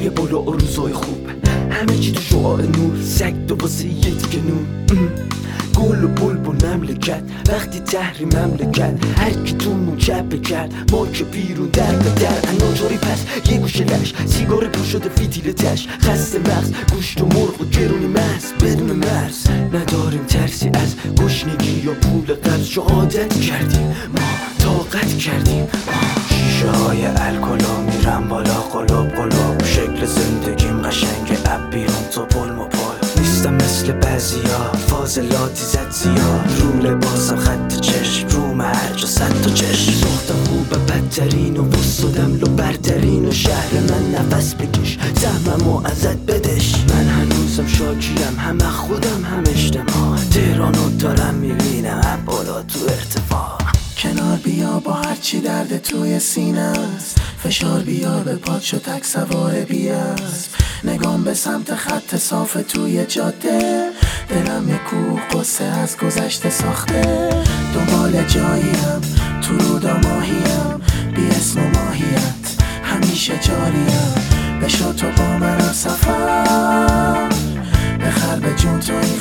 روی بالا و روزای خوب، همه چی تو شعاع نور، سگ دو واسه یه دیگه نون. گل و بلبل مملکت، وقتی تحریم مملکت، هر کی تو چپه کرد ما که بیرون در به در. اناجاری پس یه گوشه لش، سیگار پر شده فیتیل تش، خسته مغز گوشت و مرغ و گرونی مرز بدون مرز. نداریم ترسی از گشنگی یا پول قرض، چو عادت کردیم ما طاقت کردیم. شیشه های الکلا میرم بالا قلوب قلوب، شکل زندگیم قشنگ اب بیرون تو پل مپل. نیستم مثل بعضیا فاضلاتی زد زیاد، رو لباسم خط چشم رو هرجا صد تا چشم. ساختم خوبه بدترین و وستادم لو برترین، و شهر من نفس بکش زحممو ازت بدش. من هنوزم شاکیم، همه خودم هم اجتماع، تهرانو دارم میبینم اب بالا تو ارتفاع. کنار بیا با هرچی درد توی سینه است، فشار بیار به پاد شو تک سوار بیاست. نگام به سمت خط صاف توی جاده، دلم یه کوه قصه از گذشته ساخته. دنبال جاییم تو رودا ماهیم، بی اسم و ماهیت همیشه جاریم. بشو تو با منم سفر، بخر به جون تو این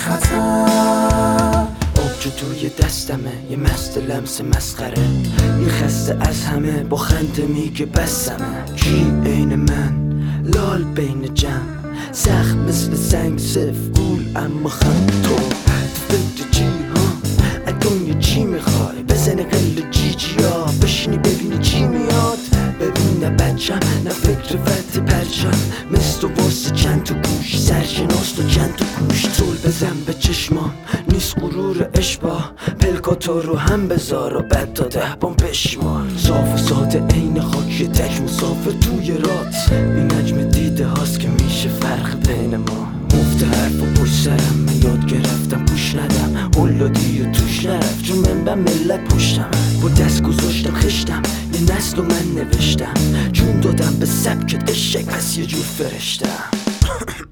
خطر. آبجو توی دستمه یه مست لمس مسخره، یه خسته از همه با خنده میگه بسمه. کی عین من لال بین جمع، سخت مثل سنگ سفگول اما خم. تو فکر چی ها اگه چی میخوای، بزنه قل جیجی ها بشینی ببینی چی میاد. ببین نه بچم نه فکر فتح پرچم، مثل واسه چند تا گوش سرشناس تو چند تا گوش. طول بزن به چشمان نیست غرور اشباه، پلکاتو رو هم بذار و بعد تا 10 بام پشیمان. صاف و ساده عین خاک تک مسافر توی رات، این نجم دیده هاست که میشه فرق بین ما. مفت حرف و پشت سرم من یاد گرفتم گوش ندم، اولادی و توش نرفت چون من به ملت پشتم. با دست گذاشتم خشتم یه نسل و من نوشتم، جون دادم به سبکت اشک پس یه جور فرشتم.